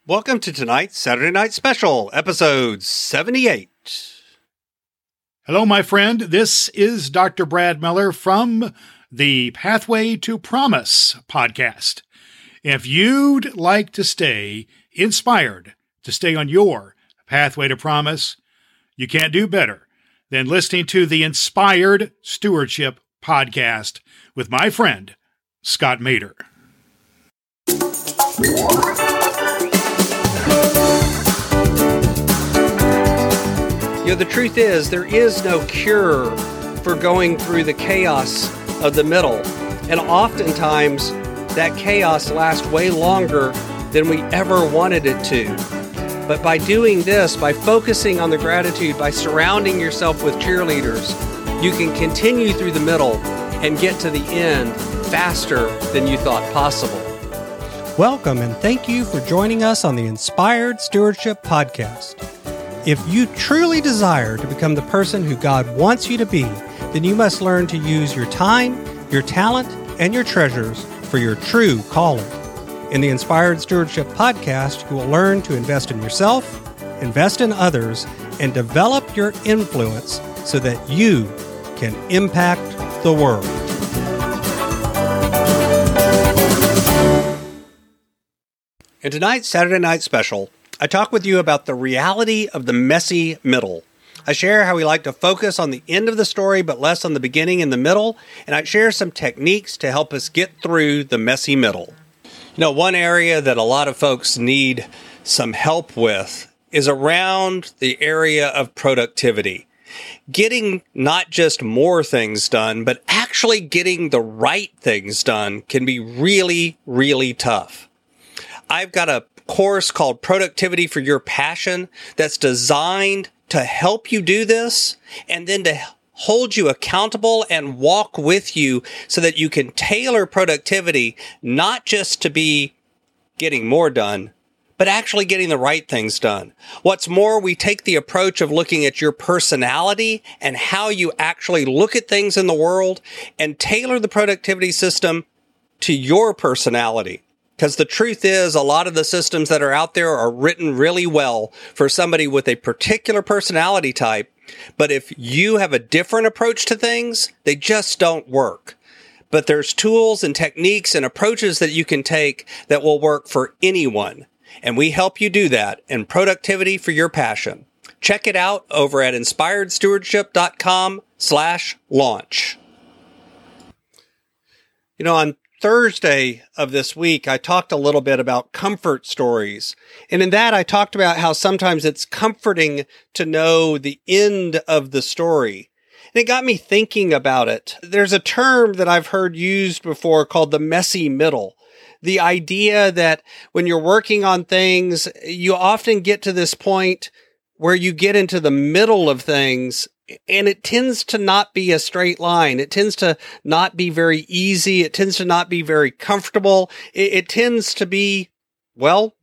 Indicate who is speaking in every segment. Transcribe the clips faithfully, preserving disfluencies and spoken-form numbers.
Speaker 1: Welcome to tonight's Saturday Night Special, episode seventy-eight.
Speaker 2: Hello, my friend. This is Doctor Brad Miller from the Pathway to Promise podcast. If you'd like to stay inspired to stay on your pathway to promise, you can't do better than listening to the Inspired Stewardship podcast with my friend, Scott Mader.
Speaker 1: You know, the truth is, there is no cure for going through the chaos of the middle. And oftentimes, that chaos lasts way longer than we ever wanted it to. But by doing this, by focusing on the gratitude, by surrounding yourself with cheerleaders, you can continue through the middle and get to the end faster than you thought possible.
Speaker 3: Welcome and thank you for joining us on the Inspired Stewardship Podcast. If you truly desire to become the person who God wants you to be, then you must learn to use your time, your talent, and your treasures for your true calling. In the Inspired Stewardship Podcast, you will learn to invest in yourself, invest in others, and develop your influence so that you can impact the world.
Speaker 1: In tonight's Saturday Night Special, I talk with you about the reality of the messy middle. I share how we like to focus on the end of the story, but less on the beginning and the middle, and I share some techniques to help us get through the messy middle. You know, one area that a lot of folks need some help with is around the area of productivity. Getting not just more things done, but actually getting the right things done can be really, really tough. I've got a course called Productivity for Your Passion that's designed to help you do this and then to hold you accountable and walk with you so that you can tailor productivity not just to be getting more done, but actually getting the right things done. What's more, we take the approach of looking at your personality and how you actually look at things in the world and tailor the productivity system to your personality. Because the truth is, a lot of the systems that are out there are written really well for somebody with a particular personality type. But if you have a different approach to things, they just don't work. But there's tools and techniques and approaches that you can take that will work for anyone. And we help you do that in Productivity for Your Passion. Check it out over at inspired stewardship dot com slash launch. You know, on Thursday of this week, I talked a little bit about comfort stories. And in that, I talked about how sometimes it's comforting to know the end of the story. And it got me thinking about it. There's a term that I've heard used before called the messy middle. The idea that when you're working on things, you often get to this point where you get into the middle of things, and it tends to not be a straight line. It tends to not be very easy. It tends to not be very comfortable. It, it tends to be, well,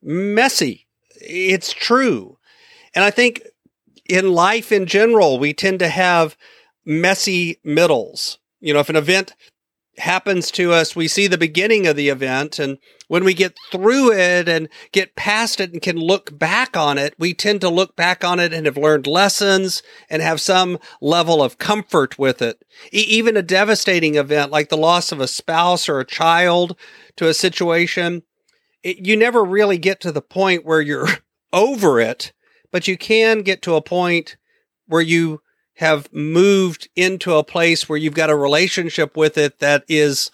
Speaker 1: messy. It's true. And I think in life in general, we tend to have messy middles. You know, if an event happens to us, we see the beginning of the event, and when we get through it and get past it and can look back on it, we tend to look back on it and have learned lessons and have some level of comfort with it. E- even a devastating event like the loss of a spouse or a child to a situation, it, you never really get to the point where you're over it, but you can get to a point where you have moved into a place where you've got a relationship with it that is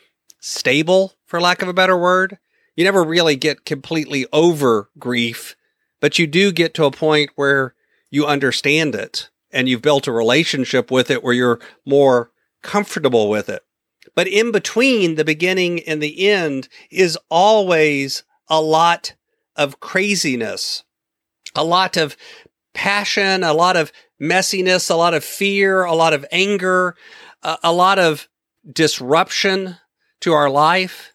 Speaker 1: stable, for lack of a better word. You never really get completely over grief, but you do get to a point where you understand it and you've built a relationship with it where you're more comfortable with it. But in between the beginning and the end is always a lot of craziness, a lot of passion, a lot of messiness, a lot of fear, a lot of anger, a, a lot of disruption to our life.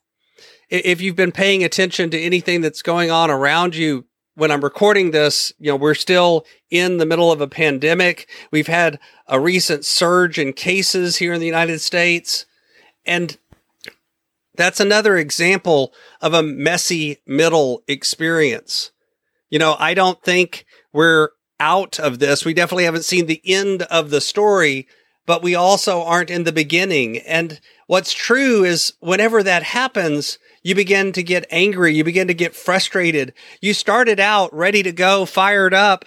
Speaker 1: If you've been paying attention to anything that's going on around you, when I'm recording this, you know, we're still in the middle of a pandemic. We've had a recent surge in cases here in the United States. And That's another example of a messy middle experience. You know, I don't think we're out of this. We definitely haven't seen the end of the story, but we also aren't in the beginning. And what's true is whenever that happens, you begin to get angry. You begin to get frustrated. You started out ready to go, fired up,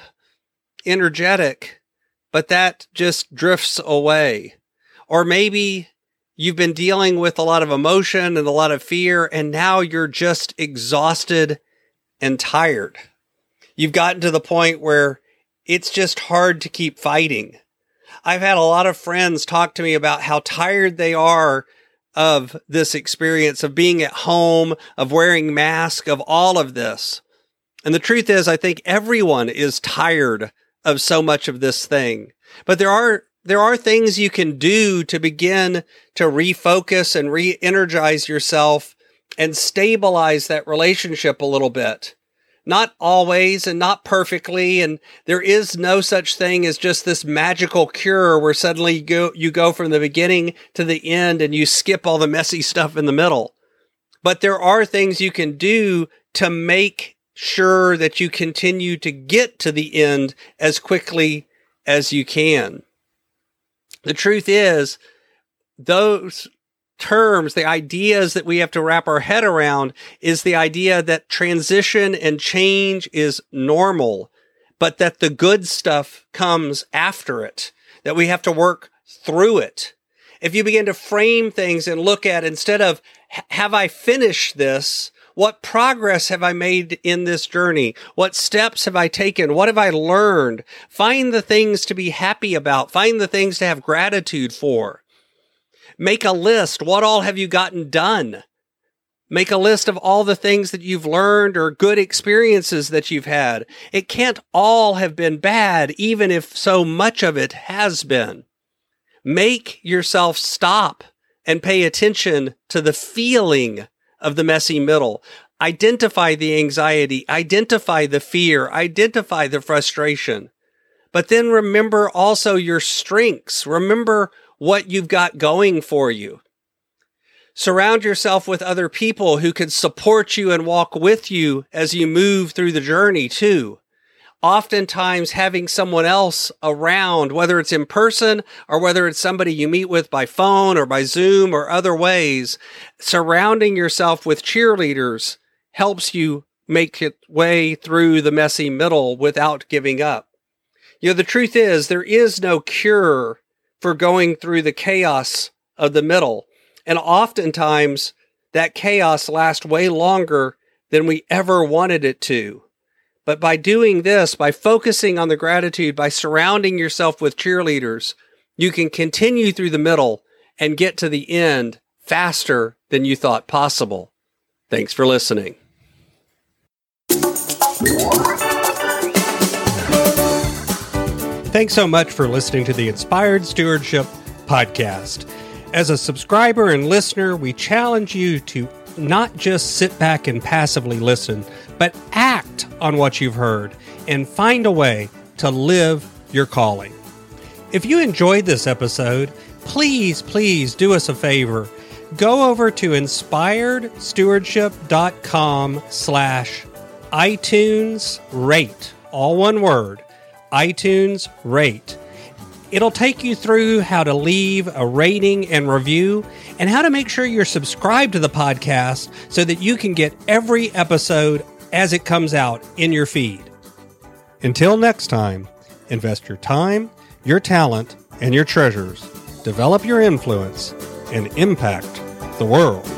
Speaker 1: energetic, but that just drifts away. Or maybe you've been dealing with a lot of emotion and a lot of fear, and now you're just exhausted and tired. You've gotten to the point where it's just hard to keep fighting. I've had a lot of friends talk to me about how tired they are of this experience of being at home, of wearing masks, of all of this. And the truth is, I think everyone is tired of so much of this thing. But there are there are things you can do to begin to refocus and re-energize yourself and stabilize that relationship a little bit. Not always and not perfectly, and there is no such thing as just this magical cure where suddenly you go, you go from the beginning to the end and you skip all the messy stuff in the middle. But there are things you can do to make sure that you continue to get to the end as quickly as you can. The truth is, those terms, the ideas that we have to wrap our head around is the idea that transition and change is normal, but that the good stuff comes after it, that we have to work through it. If you begin to frame things and look at, instead of, have I finished this? What progress have I made in this journey? What steps have I taken? What have I learned? Find the things to be happy about. Find the things to have gratitude for. Make a list. What all have you gotten done? Make a list of all the things that you've learned or good experiences that you've had. It can't all have been bad, even if so much of it has been. Make yourself stop and pay attention to the feeling of the messy middle. Identify the anxiety, identify the fear, identify the frustration. But then remember also your strengths. Remember what you've got going for you. Surround yourself with other people who can support you and walk with you as you move through the journey too. Oftentimes having someone else around, whether it's in person or whether it's somebody you meet with by phone or by Zoom or other ways, surrounding yourself with cheerleaders helps you make it way through the messy middle without giving up. You know, the truth is there is no cure for going through the chaos of the middle. And oftentimes that chaos lasts way longer than we ever wanted it to. But by doing this, by focusing on the gratitude, by surrounding yourself with cheerleaders, you can continue through the middle and get to the end faster than you thought possible. Thanks for listening.
Speaker 3: Thanks so much for listening to the Inspired Stewardship Podcast. As a subscriber and listener, we challenge you to not just sit back and passively listen, but act on what you've heard and find a way to live your calling. If you enjoyed this episode, please, please do us a favor. Go over to inspiredstewardship.com slash iTunes rate, all one word, iTunes rate. It'll take you through how to leave a rating and review and how to make sure you're subscribed to the podcast so that you can get every episode as it comes out in your feed. Until next time, invest your time, your talent, and your treasures. Develop your influence and impact the world.